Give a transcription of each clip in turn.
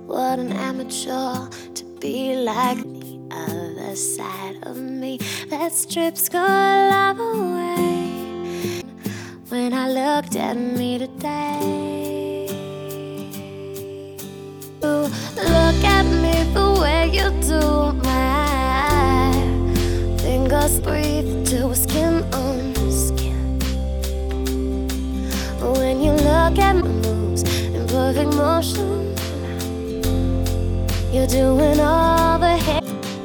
What an amateur to be like the other side of me that strips good love away. When I looked at me today, you look at me the way you do. My fingers breathe to a skin on skin. When you look at my moves in perfect motion, you're doing all the hate.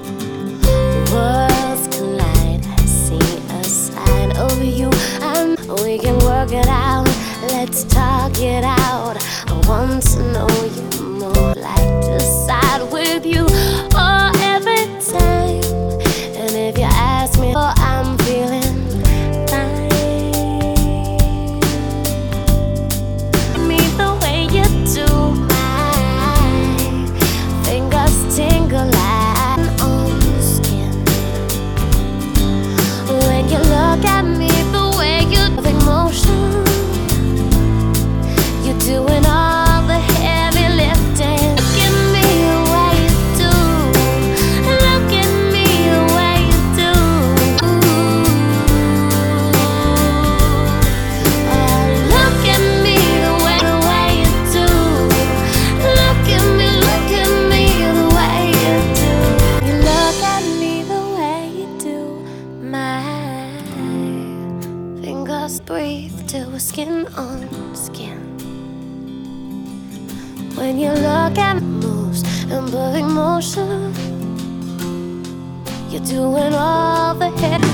Worlds collide. I see a side of you, and we can work it out. Let's talk it out. I want to know you more. Like to side with you every time. And if you ask me, I'm feeling fine. Me the way you do. Tingle like on the skin. When you look at me the way you do, emotion, you're doing all the heavy lifting. Look at me the way you do. Look at me the way you do. Oh, look at me the way you do. Look at me, look at me. Breathe till we're skin on skin. When you look at my moves in perfect motion, you're doing all the head.